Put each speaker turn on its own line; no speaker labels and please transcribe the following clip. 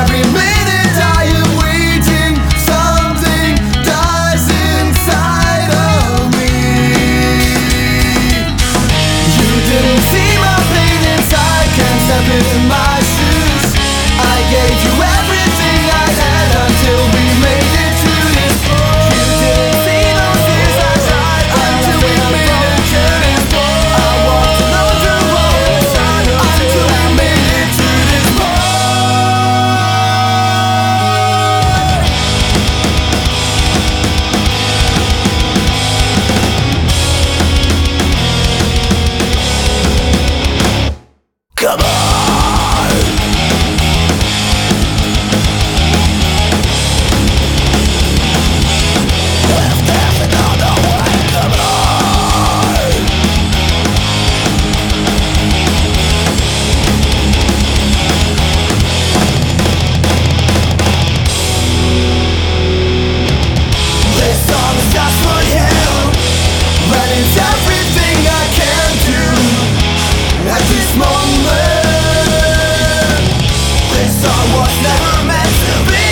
Every minute I am waiting, something dies inside of me. You didn't see my pain inside, can't step in my shoes. I gave you everything I had until we made it to this point. You didn't see those tears I cried until we made it to this point. I walked alone through all this time until we made it to this point. Come on! It's everything I can do at this moment. This song was never meant to be.